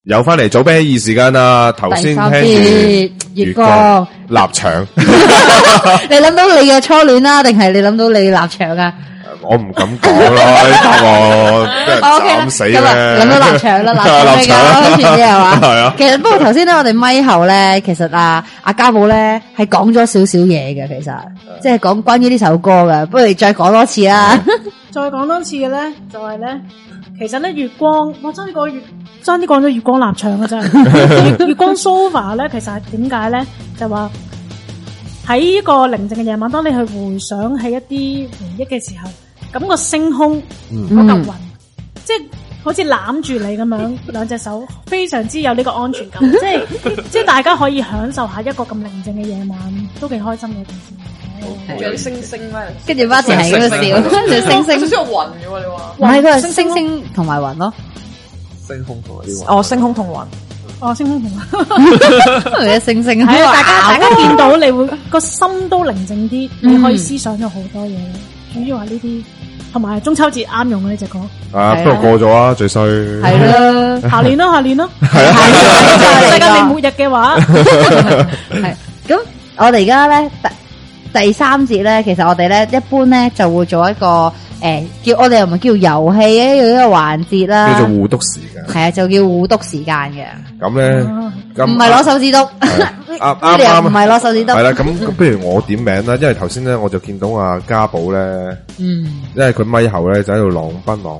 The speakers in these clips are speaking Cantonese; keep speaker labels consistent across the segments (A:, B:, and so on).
A: 又翻嚟早啤二時間啦，頭先聽住
B: 月光
A: 臘腸，
B: 你諗到你嘅初戀啦，定係你諗到你臘腸啊？
A: 我唔敢講啦，答我俾人斬死咧。
B: 諗到臘腸啦，臘腸跟住之後啊，
A: 係啊。
B: 其實不過頭先咧，我哋咪後咧，其實阿家寶咧係講咗少少嘢嘅，其實即係講關於呢首歌嘅，不如再講多次啦。
C: 再講多次嘅咧，就係咧，其實咧月光，我爭啲講咗月光臘腸嘅真。月光 sofa 咧，其實係點解咧？就話喺一個寧靜嘅夜晚，當你去回想起一啲回憶嘅時候，咁個星空嗰嚿雲，即係好似攬住你咁樣，兩隻手非常之有呢個安全感，即係大家可以享受下一個咁寧靜嘅夜晚，都幾開心嘅一件事。
D: 仲有星星咩？
B: 跟住Martin係咁笑，跟住星星，
D: 少少雲嘅喎，你話？
B: 唔係佢係星星同埋雲咯。
E: 星空同埋啲雲。
D: 哦，星空同雲。
C: 哦，星空同雲。
B: 係啊，星星。
C: 係啊，大家見到你會個心都寧靜啲，你可以思想咗好多嘢。主要係呢啲，同埋中秋節啱用嘅呢隻歌。
A: 啊，不過過咗啊，最衰。
B: 係啦，
C: 下年咯。
A: 係啊，
C: 世界未末日嘅話。
B: 係咁，我哋而家咧第三節咧，其實我哋咧一般咧就會做一個叫我哋又唔係叫遊戲嘅一個環節啦，
A: 叫做互篤時間。
B: 係啊，就叫互篤時間嘅。
A: 咁咧，
B: 唔係攞手指篤，啱唔係攞手指篤。
A: 係啦，咁不如我點名啦，因為頭先咧我就見到阿家寶咧，因為佢咪後咧就喺度浪奔浪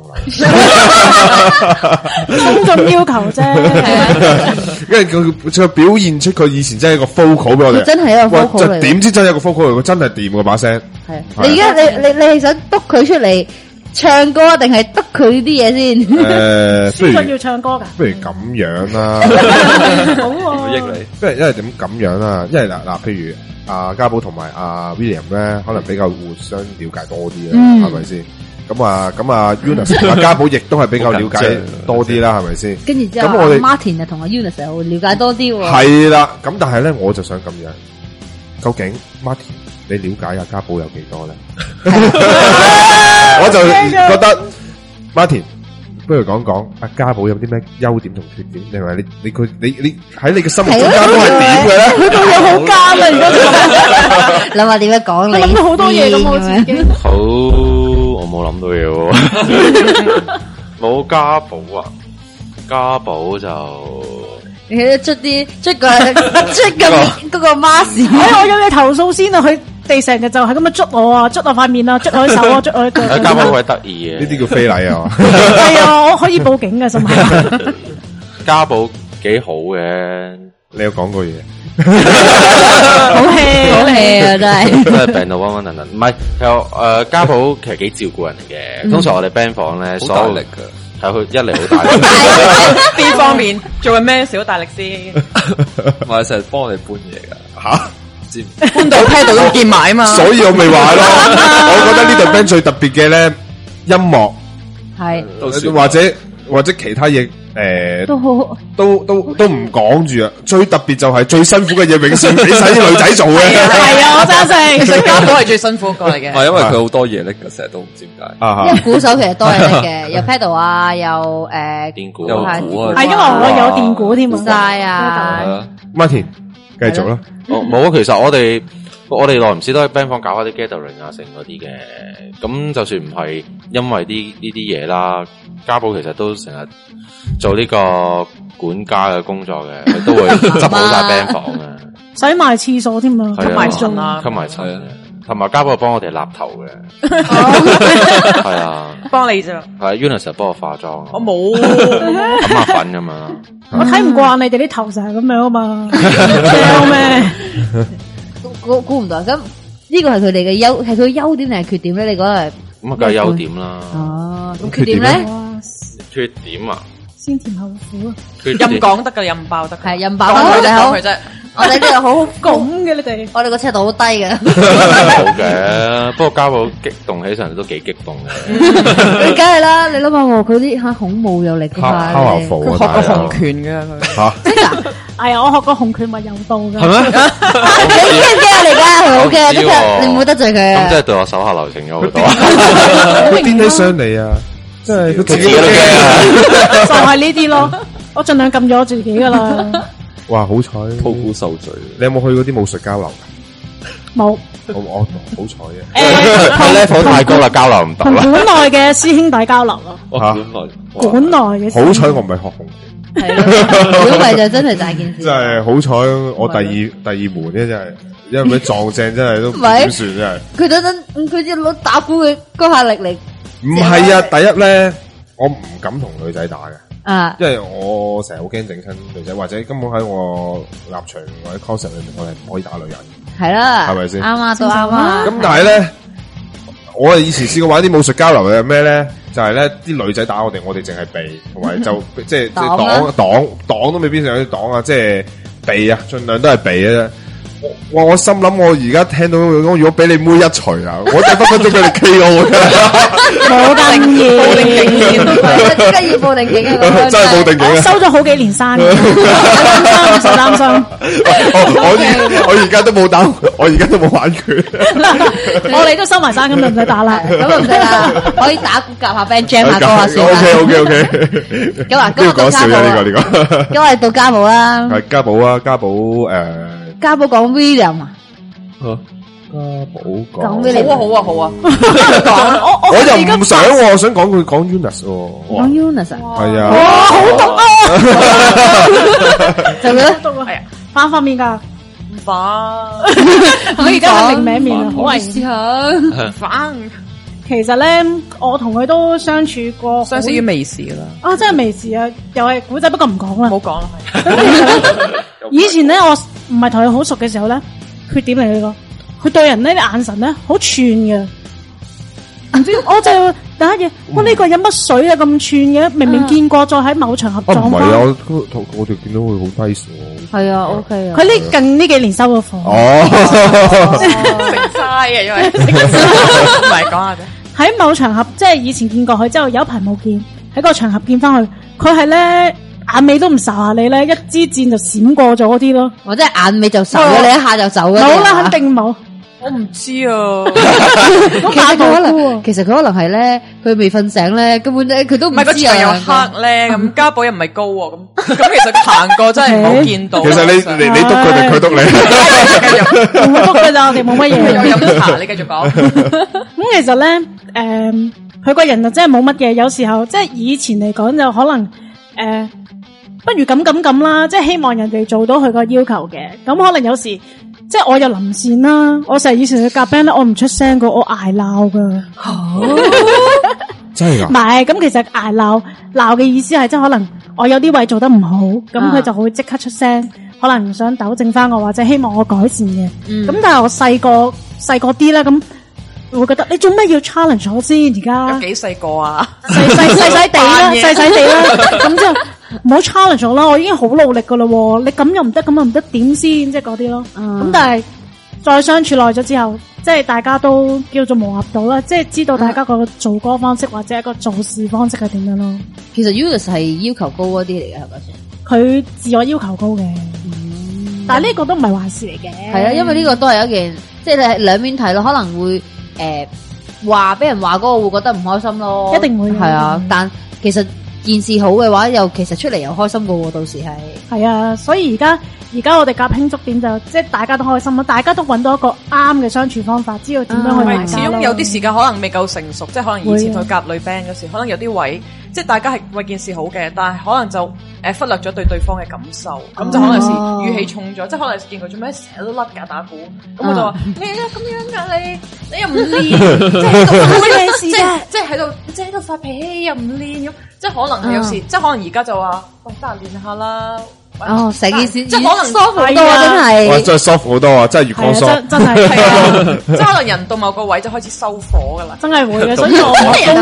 A: 流，
C: 公眾要求啫，
A: 因為佢表現出佢以前真係一個 vocal 俾我哋，
B: 真係一個 vocal 嚟，
A: 點知真係一個 vocal 佢真係掂嗰把聲。
B: 係你而家你係想篤佢出嚟唱歌定係篤佢啲嘢先？
C: 先信要唱歌噶，
A: 不如咁樣啦，
C: 好
E: 益你。
A: 因為點咁樣啦？因為嗱，譬如阿家寶同埋阿 William 咧，可能比較互相了解多啲啦，係咪先？咁啊 Eunice 阿家寶亦都係比較了解多啲啦，係咪先？
B: 跟住之後，咁我哋 Martin 就同阿 Eunice 又了解多啲喎。
A: 係啦，咁但係咧，我就想咁樣，究竟 Martin 你了解阿家寶有幾多咧？我就覺得 Martin 不如講講阿家寶有啲咩優點同缺點，定係你喺你嘅心目中家寶係點嘅咧？
C: 佢到有好奸啊！而家
B: 諗下點樣講你？
C: 諗到好多嘢咁，我自己
E: 好，我冇諗到嘢喎。冇家寶啊，家寶就
B: 你捽嗰個 mask。
C: 我有嘢投訴先啊！佢哋成日就係咁樣捽我啊，捽我塊面啊，捽我手啊，捽我腳。
E: 家寶好鬼得意嘅，
A: 呢啲叫非禮啊！
C: 係啊，我可以報警嘅，甚至
E: 家寶幾好嘅，
A: 你有講過嘢，
C: 好 hea
B: 好 hea 啊，真係
E: 真係病到溫溫騰騰。唔係，有家寶其實幾照顧人嚟嘅。通常我哋 band 房咧，所有力嘅。係佢一嚟好大力，
D: 邊方面做緊咩小大力先？
E: 我成日幫我哋搬嘢噶
D: 吓，搬到梯度都見埋啊嘛。
A: 所以我咪話咯，我覺得呢隊 band 最特別嘅咧，音樂係或者其他嘢都好都唔講住啊！最特別就係最辛苦嘅嘢，永遠俾晒啲女仔做嘅。
C: 係啊，我贊成。
D: 其實家寶係最辛苦過嚟嘅。
E: 係因為佢好多嘢拎嘅，成日都唔知點解。
B: 因為鼓手其實多嘢拎嘅，有 pedal 啊，有
E: 電鼓，
C: 係因為我有電鼓添
B: 晒啊。
A: Martin 繼續啦。
E: 冇啊，其實我哋耐唔時都喺 band 房搞下啲 gathering 啊，成嗰啲嘅。咁就算唔係因為呢啲嘢啦，家寶其實都成日做呢個管家嘅工作嘅，佢都會執好晒 band 房嘅，
C: 洗埋廁所添啊，吸埋塵啊，
E: 吸埋塵啊，同埋家寶幫我哋立頭嘅，係啊，
D: 幫你啫，
E: 係 Eunice 幫我化妝，
D: 我冇
E: 冚下粉咁樣，
C: 我睇唔慣你哋啲頭成係咁樣啊嘛，驚咩？
B: 估唔到，咁呢個係佢哋嘅係佢優點定係缺點咧？你覺得係？
E: 咁啊，梗係優點啦。
B: 哦，咁缺點咧？
E: 缺點啊？
C: 先甜後苦啊！
D: 任講得㗎，任爆得，
B: 係任爆得
D: 佢啫。
B: 我哋呢度好
C: 咁嘅你哋，
B: 我哋個尺度好低嘅。
E: 好嘅，不過家寶激動起上嚟都幾激動嘅。
B: 你梗係啦，你諗下佢啲孔武有力嘅嘛，
D: 佢學過洪拳嘅佢。
A: 吓，
B: 真㗎？
C: 係啊，我學過洪拳咪柔道㗎。
E: 係咩？
B: 你驚唔驚啊？你而家佢好驚，即刻你唔好得罪佢啊！
E: 咁即係對我手下留情咗好多。
A: 佢癲起上嚟啊！真係佢自己都驚
C: 啊！就係呢啲咯。 我盡量撳咗我自己噶啦。
A: 哇，好彩，
E: 吐苦受罪。
A: 你有冇去嗰啲武術交流㗎？
C: 冇。
A: 我好彩嘅。
E: level 太高啦，交流唔到啦。
C: 同館內嘅師兄弟交流咯。館內嘅。
A: 好彩我唔係學紅拳。
B: 係咯，如果唔係就真係大件事。
A: 真係好彩，我第二門咧真係，因為撞正真係都唔點算真係。佢
B: 只攞打鼓嘅嗰下力嚟。
A: 唔係啊，第一咧，我唔敢同女仔打嘅。啊，因為我成日好驚整親女仔，或者根本喺我立場或者 concept 裏面，我係唔可以打女人。係啦，係咪先？啱啊，都啱啊。咁但係咧，我以前試過玩啲武術交流嘅咩咧，就係咧啲女仔打我哋淨係避，同埋就即係擋都未必有啲擋啊，即係避啊，盡量都係避嘅啫。我心諗我而家聽到如果俾你妹一錘啊，我就分分鐘俾你 KO 嘅。
C: 冇咁易，
B: 報定警先，真係要報定警啊！
A: 真係報定警啊！
C: 收咗好幾年山，擔心。
A: 我而家都冇打，我而家都冇玩拳。
C: 我哋都收埋山，咁就唔使打啦，
B: 咁就唔使啦，可以打鼓夾下 band jam 下歌下先。
A: OK。
B: 咁啊，
A: 都要講笑啫呢個。
B: 咁我哋到家寶啦。
A: 係家寶啊，家寶
B: 家寶講 William 啊。
A: 家寶講
D: 好啊，
A: 我又唔想喎，想講佢講 Eunice 喎。
B: 講 Eunice 啊？
A: 係啊。
C: 哇，好毒啊！
B: 就佢咧，
C: 毒啊，係啊，反面噶，
D: 唔反。
C: 我而家係另名啊，好危險。
D: 反。
C: 其實咧，我同佢都相處過，
D: 相識於微時啦。
C: 啊，真係微時啊，又係古仔，不過唔講啦。
D: 唔好講啦。
C: 以前咧，我唔係同佢好熟嘅時候咧，缺點嚟呢個。佢對人呢啲眼神咧好串嘅，唔知我就第一嘢，哇呢個飲乜水啊咁串嘅，明明見過，再喺某場合撞翻。
A: 唔係啊，我哋見到佢好低數。
B: 係啊 ，OK 啊。
C: 佢呢近呢幾年收咗貨。
A: 哦，
D: 食齋啊，因為唔係講下啫。
C: 喺某場合，即係以前見過佢之後，有一排冇見，喺個場合見翻佢，佢係咧眼尾都唔睄下你咧，一支箭就閃過咗啲咯。
B: 或者眼尾就睄咗你一下就走嘅。
C: 冇啦，肯定冇。
D: 我唔知啊，
B: 其實佢可能係咧，佢未瞓醒咧，根本咧佢都唔知啊。
D: 唔係個場又黑咧，咁家寶又唔係高喎，咁其實行過真係冇見到。
A: 其實你督佢定佢督你？
C: 我督佢咋，我哋冇乜嘢。
D: 有飲茶，你繼續講。
C: 咁其實咧，佢個人就真係冇乜嘅，有時候即係以前嚟講就可能不如咁啦，即係希望人哋做到佢個要求嘅，咁可能有時。即係我又臨線啦，我成日以前去夾 band 咧，我唔出聲噶，我挨鬧噶。
A: 真係噶？
C: 唔係，咁其實挨鬧嘅意思係即係可能我有啲位做得唔好，咁佢就會即刻出聲，可能想糾正翻我或者希望我改善嘅。咁但係我細個啲啦，咁會覺得你做咩要 challenge 我先？而家
D: 有幾細個啊？
C: 細地啦，咁之後。唔好 challenge 我啦，我已經好努力噶啦，你咁又唔得，咁又唔得，點先？即係嗰啲咯。咁但係再相處耐咗之後，即係大家都叫做磨合到啦，即係知道大家個做歌方式或者一個做事方式係點樣咯。
B: 其實 Eunice 係要求高嗰啲嚟嘅，係咪先？
C: 佢自我要求高嘅，但係呢個都唔係壞事嚟嘅。
B: 係啊，因為呢個都係一件，即係你係兩邊睇咯，可能會話俾人話嗰個會覺得唔開心咯，
C: 一定會
B: 係啊。但其實。件事好嘅話，又其實出嚟又開心噶喎，到時係
C: 啊，所以而家我哋夾輕觸點就即係大家都開心咯，大家都揾到一個啱嘅相處方法，知道點樣去大家。
D: 始終有啲時間可能未夠成熟，即係可能以前去夾女 band 嗰時，可能有啲位即係大家係為件事好嘅，但係可能就忽略咗對方嘅感受，咁就可能是語氣重咗，即係可能見佢做咩成日都甩架打鼓，咁我就話你咁樣噶你又唔練，即係喺度發脾氣又唔練咁。即係可能係有時，即係可能而家就話，喂，得閒練下啦。
B: 哦，成件事
C: 即係可能
B: soft 好多啊，真係。
A: 哇，真係 soft 好多啊，真係越講 soft。
C: 真係，
D: 即係可能人到某個位就開始收火噶啦。
C: 真係會嘅，所以我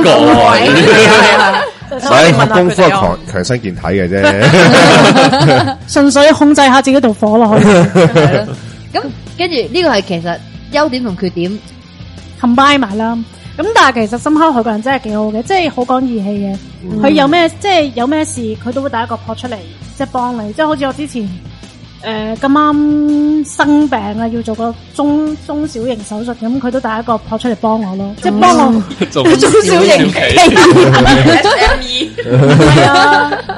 A: 所以學功夫係強身健體嘅啫，
C: 純粹控制下自己度火咯。
B: 咁跟住呢個係其實優點同缺點
C: combine 埋啦。咁但係其實深刻佢個人真係幾好嘅，即係好講義氣嘅。佢有咩即係有咩事，佢都會第一個撲出嚟，即係幫你。即係好似我之前咁啱生病啊，要做個中小型手術咁，佢都第一個撲出嚟幫我咯，即係幫我中小型 SME 係啊，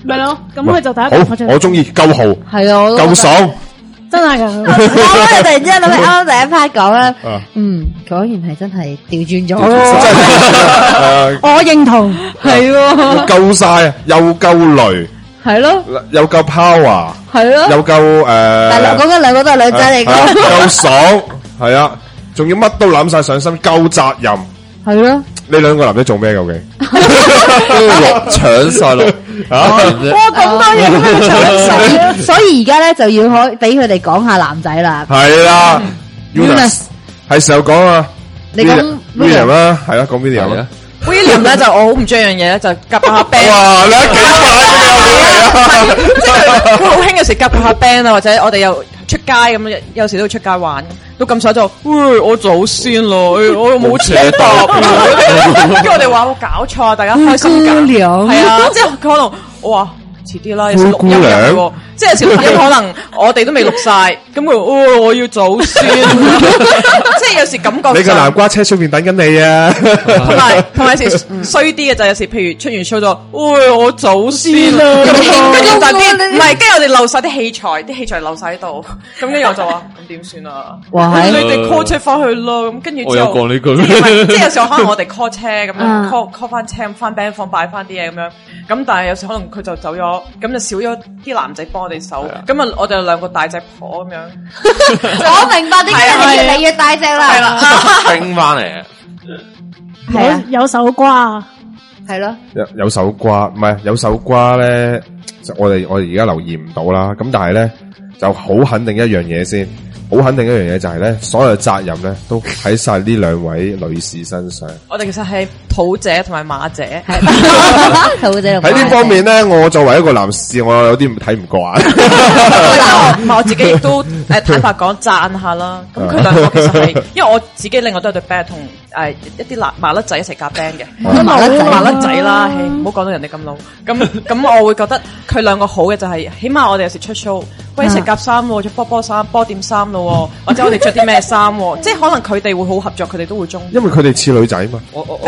C: 咪咯，咁佢就第一個
A: 好，我中意夠豪，
B: 係啊，
A: 夠爽。
C: 真係噶，
B: 我突然之間諗起啱啱第一 part 講啦，果然係真係調轉咗，
C: 我認同，
B: 係喎，
A: 夠晒，又夠雷，
B: 係咯，
A: 又夠 power，
B: 係咯，
A: 又夠
B: 但係講緊兩個都係女仔嚟嘅，
A: 夠爽，係啊，仲要乜都攬晒上身，夠責任，
B: 係咯。
A: 你兩個男仔做咩究竟？
E: 搶晒咯！
B: 哇，咁多嘢都搶晒，所以而家咧就要可俾佢哋講下男仔啦。
A: 係啦 ，Eunice 係時候講啊，
B: 你講
A: William 啦，係啦，講 William 啦。
D: William 咧就我好唔中意樣嘢咧，就夾下 band。
A: 哇，你幾快嘅
D: 即係佢好興有時夾下 band 啊，或者我哋又出街咁，有時都會出街玩。到咁細就，喂，我走先咯，我又冇車搭，跟住我哋話我搞錯啊，大家開心緊，係啊，即係佢可能我話遲啲啦，有時錄音嘅，即係有時錄音可能我哋都未錄晒，咁佢我要走先，即係有時感覺
A: 你個南瓜車出邊等緊你啊，
D: 同埋有時衰啲嘅就有時譬如出完 show 咗，喂，我走先啦，跟住就啲唔係，跟住我哋漏晒啲器材漏晒喺度，咁跟住我就話咁點算啊？你哋 call 車翻去咯，咁跟住之後
E: 我有講呢句，
D: 即係有時候可能我哋 call 車咁樣 call 翻車翻 band 房擺翻啲嘢咁樣，咁但係有時可能佢就走咗，咁就少咗啲男仔幫我哋手，咁啊我哋有兩個大隻婆咁樣，
B: 我明白點解你越嚟越大隻啦，係啦，
E: 拎翻嚟，
B: 係啊，
C: 有手瓜，
B: 係咯，
A: 有手瓜，唔係有手瓜咧，我哋而家留意唔到啦，咁但係咧就好肯定一樣嘢先。好肯定一樣嘢就係咧，所有責任咧都喺晒呢兩位女士身上。我
D: 哋其實係土姐同埋馬姐，
B: 土姐
A: 喺呢方面咧，我作為一個男士，我有啲睇唔慣。
D: 我自己亦都坦白講讚下啦。咁佢兩個其實係，因為我自己另外都有對 band 同一啲麻甩仔一齊夾 band 嘅，麻甩仔啦，唔好講到人哋咁老。咁我會覺得佢兩個好嘅就係，起碼我哋有時出 show，喂一齊夾衫喎，着波衫、波點衫咯，或者我哋着啲咩衫，即係可能佢哋會好合作，佢哋都會中意。
A: 因為佢哋似女仔嘛。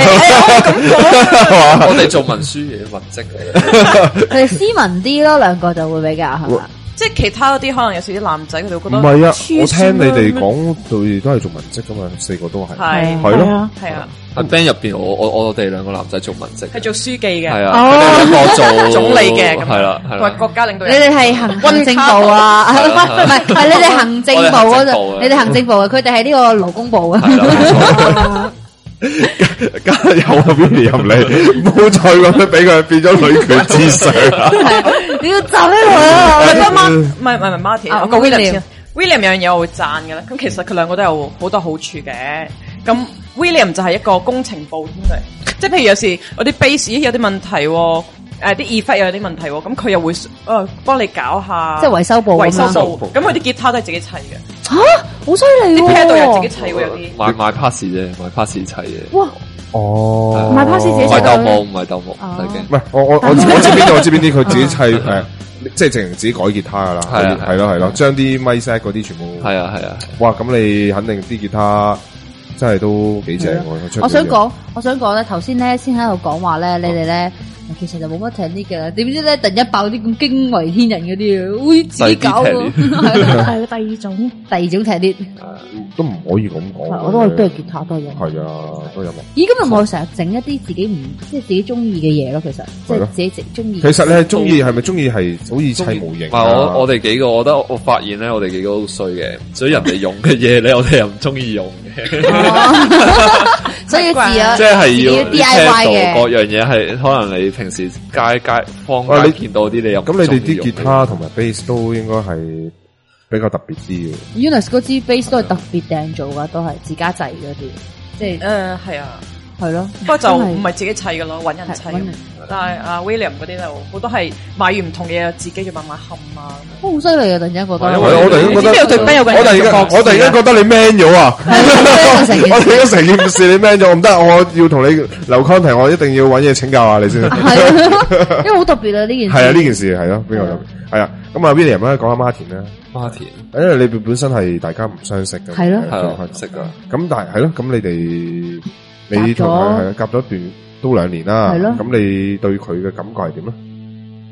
E: 我哋做文書嘢文職嚟，
B: 佢哋斯文啲咯，兩個就會比較係嘛。
D: 即係其他嗰啲可能有時啲男仔佢哋會覺得
A: 唔係啊，我聽你哋講佢哋都係做文職噶嘛，四個都係係咯，
D: 係啊。
E: 喺 band 入邊，我哋兩個男仔做文職，
D: 係做書記嘅，
E: 係啊，佢哋兩個做
D: 總理嘅，
E: 係啦，
D: 同埋國家領導人。
B: 你哋係行政部啊？唔係你哋行政部嗰度，你哋行政部啊，佢哋係呢個勞工部啊。
A: 加油啊 William 入嚟，唔好再咁樣俾佢變咗女權至上。
B: 你要走呢個啊？
D: 唔係 Martin，我講 William 有樣嘢我會讚嘅啦。咁其實佢兩個都有好多好處嘅。咁 William 就係一個工程部添嘅，即係譬如有時我啲 bass 有啲問題，啲 effect 又有啲問題，咁佢又會幫你搞下，
B: 即係維修部。
D: 咁佢啲吉他都係自己砌嘅。
B: 吓，好犀利喎！
D: 啲 pedal 又自己砌喎，有啲
E: 買 pass 啫，買 pass 砌嘅。
B: 哇！
A: 哦，
B: 買 pass 自己砌。
E: 唔係鬥木，唔係鬥木，
A: 唔係我知邊啲，佢自己砌即係淨係自己改吉他噶啦，係咯，將啲咪 set 嗰啲全部係啊。哇，咁你肯定啲吉他真係都幾正喎！
B: 我想講咧，頭先咧先喺度講話咧，你哋咧。其實就冇乜踢啲嘅，點知咧突然一爆啲咁驚為天人嗰啲，會自己搞喎。
C: 係第二種
B: 踢啲，
A: 都唔可以咁講。
B: 我都係吉他都有。係
A: 啊，都有。
B: 咦，咁有冇成日整一啲自己唔即係自己中意嘅嘢咯？其實即係自己中意。
A: 其實你係中意係咪中意係好似砌模型？
E: 我哋幾個，我覺得我發現咧，我哋幾個都衰嘅，所以人哋用嘅嘢咧，我哋又唔中意用嘅。
B: 所以
E: 即係要
B: DIY 嘅
E: 各樣嘢係可能你平時街坊街見到啲你又
A: 咁你哋啲吉他同埋 bass 都應該係比較特別啲嘅。
B: Eunice 嗰支 bass 都係特別訂做噶，都係自家製嗰啲，即係
D: 係啊，
B: 係咯。
D: 不過就唔係自己砌嘅咯，揾人砌。但係阿 William 嗰啲就好多係買完唔同嘅嘢，自己就慢慢冚啊。
B: 好犀利啊！突然間覺得，
A: 我突然間覺得
D: 有對 band 有個人，
A: 我突然間覺得你 man 咗啊！我突然間成件事你 man 咗，唔得，我要同你留 contact，我一定要揾嘢請教下你先。
B: 係，因為好特別啊呢件事。
A: 係啊，呢件事係咯，邊個有？係啊，咁啊 William 咧講下 Martin 啦。
E: Martin，
A: 因為你本身係大家唔相識嘅，
B: 係咯，
E: 係識噶。
A: 咁但係係咯，咁你同佢係夾咗一段都2年啦。係咯。咁你對佢嘅感覺係點咧？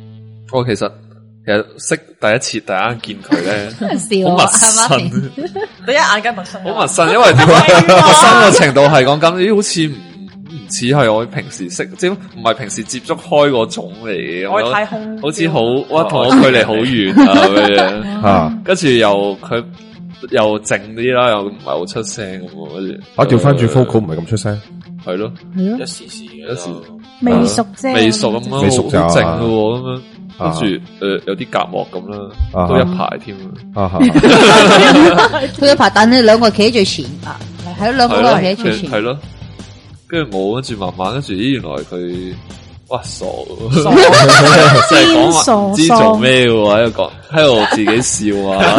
F: 我其實識第一次第一眼見佢咧，好陌生，
D: 第一眼間陌生，
F: 好陌生，因為點解陌生嘅程度係講緊，咦，好似唔似係我平時識，即係唔係平時接觸開嗰種嚟嘅，
D: 外太空，
F: 好似好哇，同我距離好遠啊咁樣啊，跟住佢又靜啲啦，又唔係好出聲咁，跟住
A: 調翻轉 Focal 唔係咁出聲，
F: 係咯，
E: 一時嘅，
F: 一時
C: 未熟啫，
F: 未熟咁樣，
A: 未熟就
F: 好靜嘅咁樣。跟住有啲隔膜咁啦，都一排添
B: 都一排，但係兩個企喺最前啊，係兩個都企喺最前，
F: 係咯。跟住我跟住慢慢跟住，咦，原來佢哇傻，即係講話唔知做咩喎，喺度自己笑啊，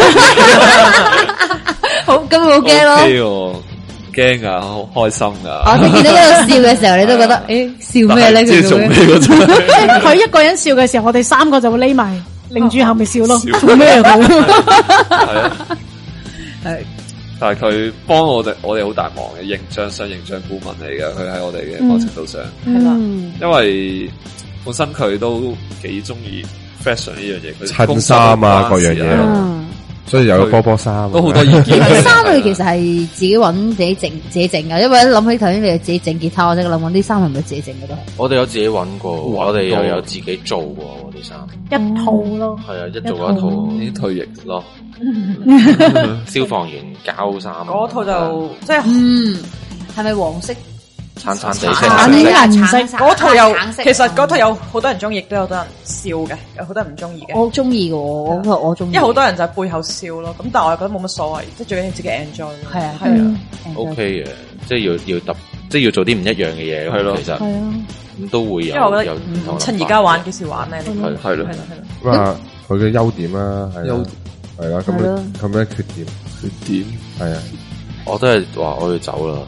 B: 好咁好驚咯。
F: 驚啊，好開心噶！
B: 我見到呢個笑嘅時候，你都覺得笑咩咧？
F: 即係做咩嗰種？
C: 佢一個人笑嘅時候，我哋三個就會匿埋，擰住後面笑咯。做咩啊？係啊，
F: 係。但係佢幫我哋好大忙嘅，形象顧問嚟嘅，佢喺我哋嘅某程度上
D: 係啦。
F: 因為本身佢都幾中意 fashion 呢樣嘢，佢
A: 襯衫啊各樣嘢。所以又有波衫，
F: 都好多意見。
B: 衫佢其實係自己揾自己整噶，因為諗起頭先你自己整吉他，我即係諗啲衫係咪自己整嘅都？
E: 我哋有自己揾過，我哋又有自己做過啲衫，
C: 一套咯。
E: 係啊，一做一套
F: 已經退役咯。
E: 消防員膠衫
D: 嗰套就即係
B: 係咪黃色？
E: 橙地色，
C: 顏色
D: 嗰套又其實嗰套有好多人中意，亦都有好多人笑嘅，有好多人唔中意嘅。
B: 我中意嘅，我中意。
D: 因為好多人就係背後笑咯，咁但係我又覺得冇乜所謂，即係最緊要自己 enjoy。係啊，係啊
E: ，OK 嘅，即係即係要做啲唔一樣嘅嘢，係咯，其實係啊，咁都會有。
D: 因為我覺得趁而家玩，幾時玩咧？
F: 係咯，
A: 咁啊，佢嘅優點啦，係啦，咁咩缺點？
F: 缺點
A: 係啊，
E: 我都係話我要走啦。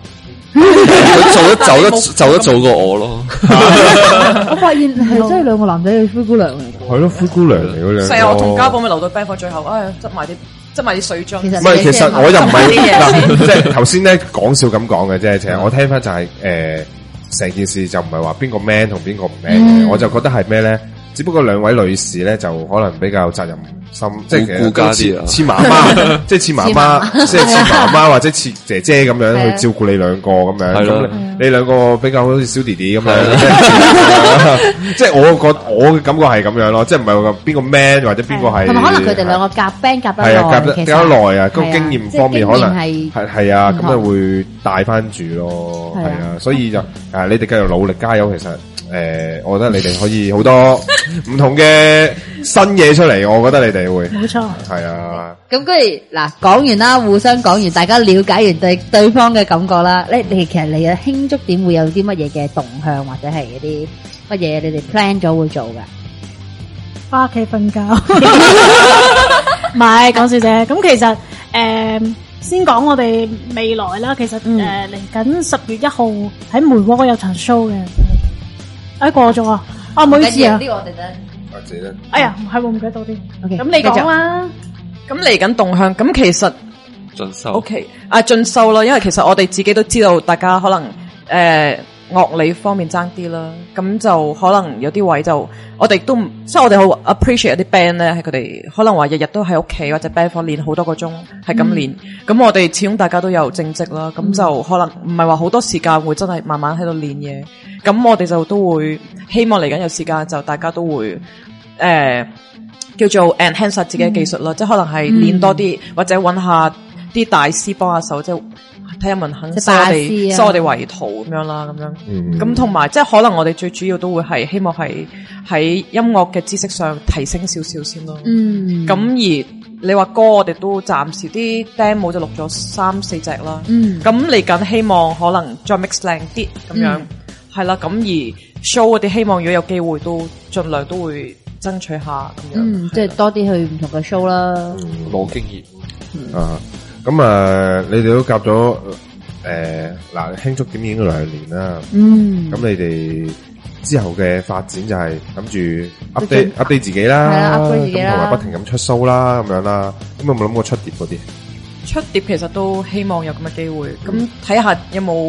F: 佢做得早過我咯。
B: 我發現係真係兩個男仔嘅灰姑娘嚟嘅。
A: 係咯，灰姑娘嚟嗰兩個。
D: 成日我同家寶咪留到 band 房最後，執埋啲水樽。
A: 唔係，其實我又唔係即係頭先咧講笑咁講嘅啫。其實我聽翻就係成件事就唔係話邊個 man 同邊個唔 man 嘅，我就覺得係咩咧？只不過兩位女士咧就可能比較責任心，即係
F: 顧家啲，
A: 似媽媽，即係似媽媽，即係似媽媽或者似姐姐咁樣去照顧你兩個咁樣。咁你兩個比較好似小弟弟咁樣，即係我嘅感覺係咁樣咯，即係唔係話邊個 man 或者邊個係。同埋可能佢哋兩個夾 band 夾得耐，夾得耐啊，個經驗方面可能係啊，咁啊會帶翻住咯，係啊，所以就你哋繼續努力加油，其實。我覺得你哋可以好多唔同嘅新嘢出嚟，我覺得你哋會
C: 冇錯，
A: 係啊。
B: 咁跟住嗱，講完啦，互相講完，大家了解完對方嘅感覺啦。你其實你嘅慶祝點會有啲乜嘢嘅動向，或者係一啲乜嘢你哋 plan 咗會做㗎？
C: 返屋企瞓覺，唔係講笑啫。咁其實先講我哋未來啦。其實嚟緊10月1號喺梅窩有場 show 嘅。過咗啊！唔好意思啊，
B: 呢個我哋
A: 得。
C: 哎呀，係喎，唔記得到啲。咁你講啦。
D: 咁嚟緊動向，咁其實
F: 進修。
D: OK，進修啦，因為其實我哋自己都知道，大家可能樂理方面爭啲啦，咁就可能有啲位就我哋都唔，即係我哋好 appreciate 有啲 band 咧，係佢哋可能話日日都喺屋企或者 band 房練好多個鐘，係咁練。咁我哋始終大家都有正職啦，咁就可能唔係話好多時間會真係慢慢喺度練嘢。咁我哋就都會希望嚟緊有時間就大家都會叫做 enhance 自己嘅技術啦，即係可能係練多啲，或者揾下啲大師幫下手，即係睇下文肯收我哋為徒咁樣啦，咁樣。咁同埋即係可能我哋最主要都會係希望係喺音樂嘅知識上提升少少先咯。咁而你話歌我哋都暫時啲 demo 就錄咗3-4隻啦。咁嚟緊希望可能再 mix 靚啲咁樣。係啦，咁而 show 我哋希望如果有機會都盡量都會爭取下咁樣。
B: 即係多啲去唔同嘅 show 啦，
F: 攞經驗。
A: 咁你哋都夾咗嗱慶祝點已經2年啦。咁你哋之後嘅發展就係諗住 update 自己啦，咁同埋不停咁出 show 啦，咁樣啦。咁有冇諗過出碟嗰啲？
D: 出碟其實都希望有咁嘅機會，咁睇下有冇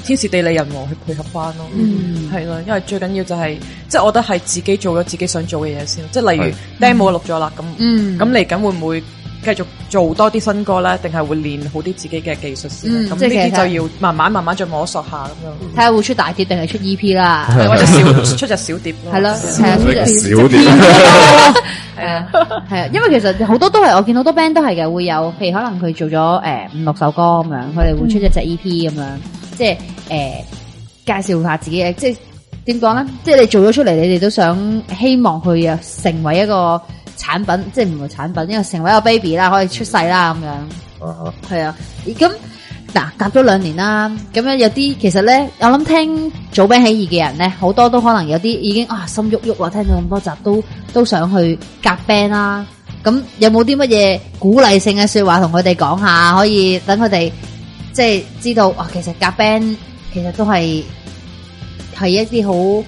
D: 天時地利人和去配合翻咯。係啦，因為最緊要就係即係我覺得係自己做咗自己想做嘅嘢先，即係例如 demo 錄咗啦，咁嚟緊會唔會繼續做多啲新歌咧？定係會練好啲自己嘅技術先？咁呢啲就要慢慢再摸索下咁樣。
B: 睇下會出大碟定係出 EP 啦，
D: 或者出隻小碟咯。係咯，
B: 係啊，出隻
A: 小碟。
B: 係啊，係啊，因為其實好多都係我見好多 band 都係嘅，會有譬如可能佢做咗5-6首歌咁樣，佢哋會出一隻 EP 咁樣，即係介紹下自己嘅，即係點講咧？即係你做咗出嚟，你哋都想希望佢啊成為一個產品，即係唔係產品，因為成為一個 baby 啦，可以出世啦咁樣。係啊，咁嗱隔咗2年啦，咁樣有啲其實咧，我諗聽組 band 起義嘅人咧，好多都可能有啲已經心喐喐啊，聽咗咁多集都想去夾 band 啦。咁有冇啲乜嘢鼓勵性嘅說話同佢哋講下，可以等佢哋即係知道其實夾 band 其實都係一啲好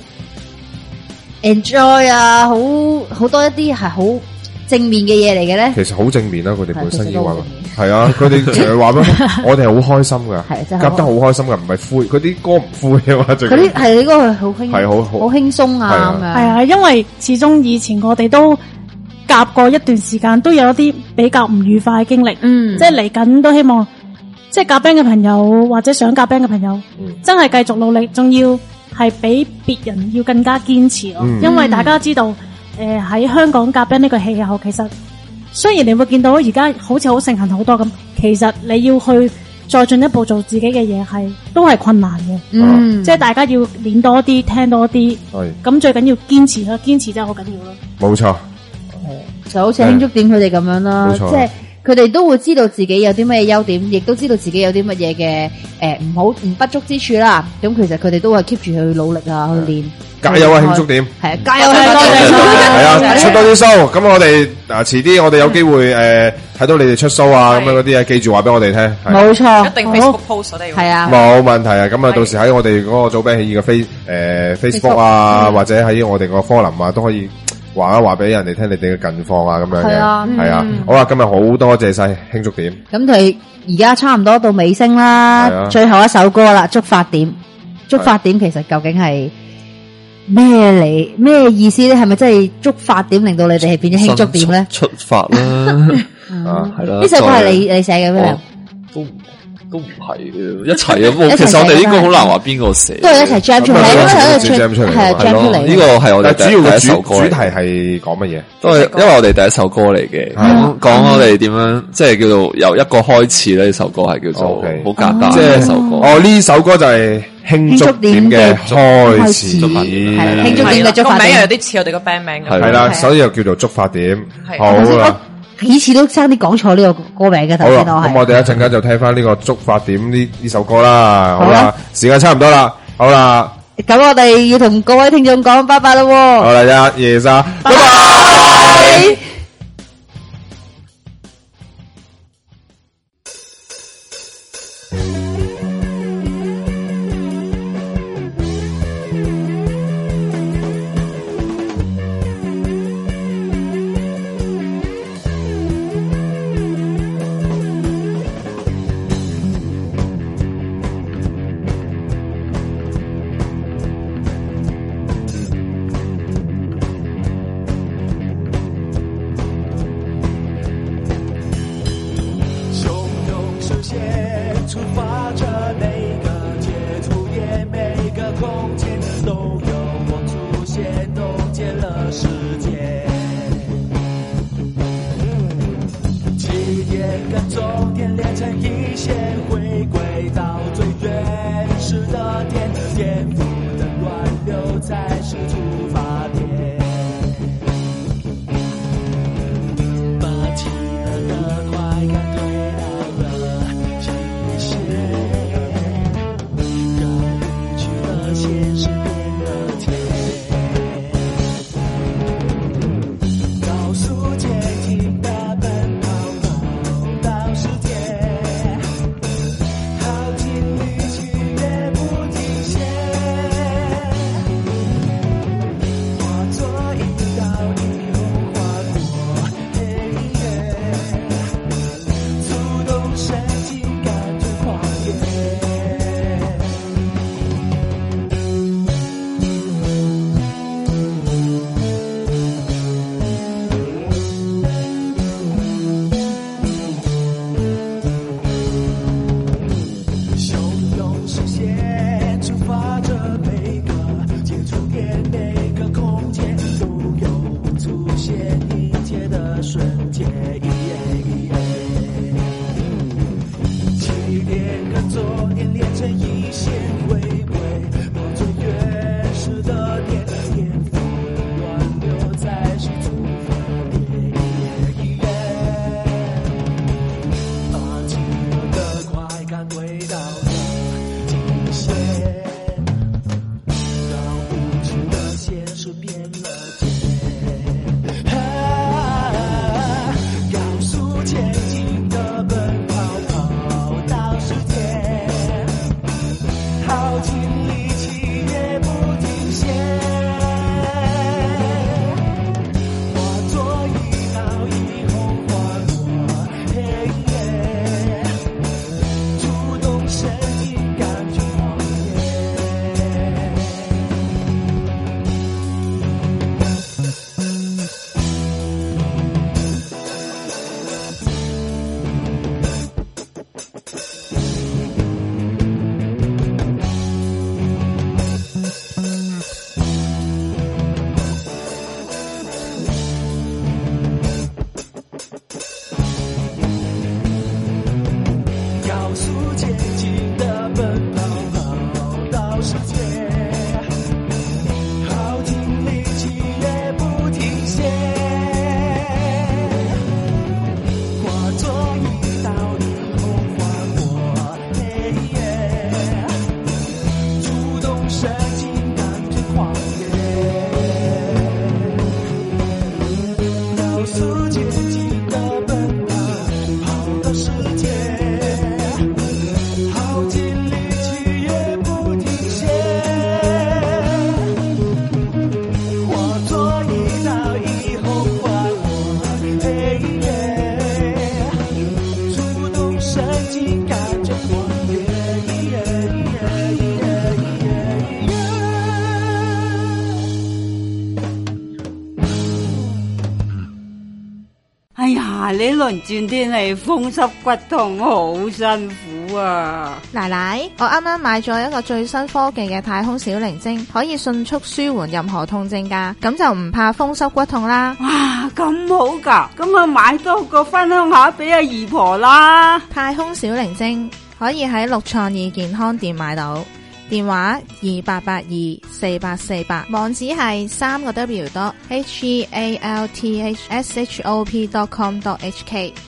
B: enjoy 啊，好多一啲係好正面嘅嘢嚟嘅咧。
A: 其實好正面啦，佢哋本身已經話係啊，佢哋成日話咩？我哋係好開心噶，夾得好開心噶，唔係灰，佢啲歌唔灰啊嘛。嗰啲
B: 係你嗰個好輕，係好輕鬆啊咁樣。係
C: 啊，因為始終以前我哋都夾過一段時間，都有一啲比較唔愉快嘅經歷。即係嚟緊都希望，即係夾 band 嘅朋友或者想夾 band 嘅朋友，真係繼續努力，仲要係比別人要更加堅持咯。因為大家知道，喺香港夾 band 呢個氣候，其實雖然你會見到而家好似好盛行好多咁，其實你要去再進一步做自己嘅嘢都係困難嘅。即係大家要練多啲，聽多啲。咁最緊要堅持啦，堅持真係好緊要咯。
A: 冇錯，
B: 就好似輕觸點佢哋咁樣啦，即係佢哋都會知道自己有啲咩優點，亦都知道自己有啲乜嘢嘅唔不足之處啦。咁其實佢哋都係 keep 住去努力啊，去練。
A: 加油啊，輕觸點！
B: 係啊，加油啊，多謝！
A: 係啊，出多啲 show。咁我哋遲啲我哋有機會睇到你哋出 show 啊，咁樣嗰啲記住話俾我哋聽。
B: 冇錯，
D: 一定 Facebook post 我哋。係啊，
A: 冇問題啊。咁啊，到時喺我哋嗰個組 band 起義嘅Facebook 啊，或者喺我哋個科林啊，都可以話俾人哋聽你哋嘅近況啊，咁樣嘅。係啊，好啊，今日好多謝晒輕觸點。
B: 咁佢而家差唔多到尾聲啦，最後一首歌啦，觸發點。觸發點其實究竟係咩意思咧？係咪真係觸發點令到你哋係變咗輕觸點咧？
F: 出發啦，係啦。
B: 呢首歌係你寫嘅咩？
F: 都唔係嘅，一齊啊！其實我哋應該好難話邊個寫，
B: 都係一齊 jam 出嚟，係 jam 出嚟。
F: 呢個係我哋主要嘅主
A: 題係講乜嘢？
F: 都係因為我哋第一首歌嚟嘅，講我哋點樣，即係叫做由一個開始咧。呢首歌係叫做好簡單，即係一首歌。
A: 呢首歌就係輕觸點嘅開始，
B: 係輕觸點嘅觸發點，
D: 個名又有啲似我哋個 band 名咁。
A: 係啦，所以又叫做觸發點。好啦。
B: 幾次都差啲講錯呢個歌名嘅，頭先我係。
A: 咁我哋一陣間就聽翻呢個觸發點呢首歌啦。好啦，時間差唔多啦，好啦。
B: 咁我哋要同各位聽眾講拜拜啦。
A: 好啦，1、2、3，拜拜。
G: 瞬间。起点跟终点连成一线，回归我最原始的点，天赋乱流才是出发点。把激动的快感回到了极限，让无情的现实变了解。高速前进的奔跑，跑到世界，耗尽力气也不停歇，化作一道一红划过黑夜，触动神经感觉狂野。高速前进的奔跑，跑到世界，耗尽力气也不停歇，化作一道霓虹划过黑夜，触动神经感觉狂野。高速前进的奔跑，跑到世界，耗尽力气也不停歇，化作一道一红划过黑夜，触动神经感觉狂野。
H: 哎呀，呢輪轉天氣風濕骨痛好辛苦啊！
I: 奶奶，我啱啱買咗一個最新科技嘅太空小靈精，可以迅速舒緩任何痛症㗎，咁就唔怕風濕骨痛啦。
H: 哇，咁好㗎，咁啊買多個分享下俾阿姨婆啦。
I: 太空小靈精可以喺六創意健康店買到，電話28824848，網址係3W.healthshop.com.hk。